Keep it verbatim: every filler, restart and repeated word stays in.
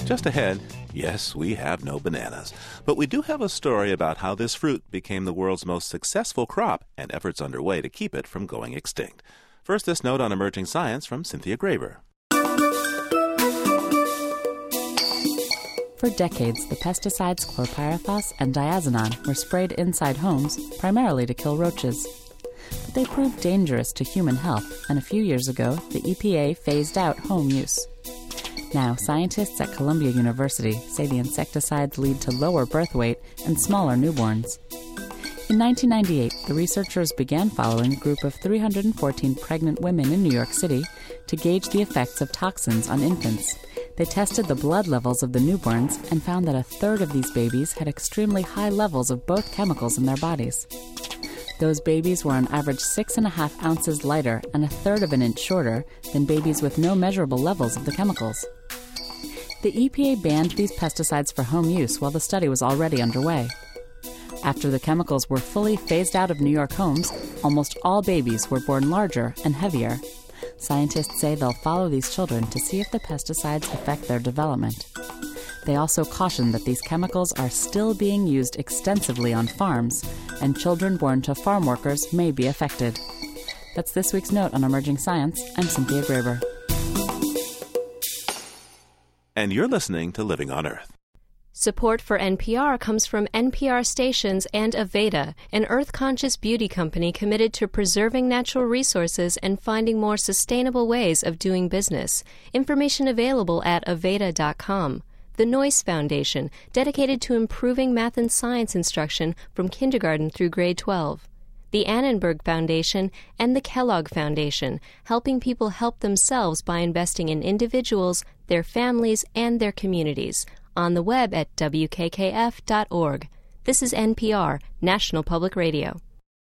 Just ahead, yes, we have no bananas, but we do have a story about how this fruit became the world's most successful crop and efforts underway to keep it from going extinct. First, this note on emerging science from Cynthia Graber. For decades, the pesticides chlorpyrifos and diazinon were sprayed inside homes, primarily to kill roaches. But they proved dangerous to human health, and a few years ago, the E P A phased out home use. Now, scientists at Columbia University say the insecticides lead to lower birth weight and smaller newborns. In nineteen ninety-eight, the researchers began following a group of three hundred fourteen pregnant women in New York City to gauge the effects of toxins on infants. They tested the blood levels of the newborns and found that a third of these babies had extremely high levels of both chemicals in their bodies. Those babies were on average six and a half ounces lighter and a third of an inch shorter than babies with no measurable levels of the chemicals. The E P A banned these pesticides for home use while the study was already underway. After the chemicals were fully phased out of New York homes, almost all babies were born larger and heavier. Scientists say they'll follow these children to see if the pesticides affect their development. They also caution that these chemicals are still being used extensively on farms, and children born to farm workers may be affected. That's this week's note on emerging science. I'm Cynthia Graber. And you're listening to Living on Earth. Support for N P R comes from N P R stations and Aveda, an earth-conscious beauty company committed to preserving natural resources and finding more sustainable ways of doing business. Information available at aveda dot com. The Noyce Foundation, dedicated to improving math and science instruction from kindergarten through grade twelve. The Annenberg Foundation and the Kellogg Foundation, helping people help themselves by investing in individuals, their families, and their communities. On the web at w k k f dot org. This is N P R, National Public Radio.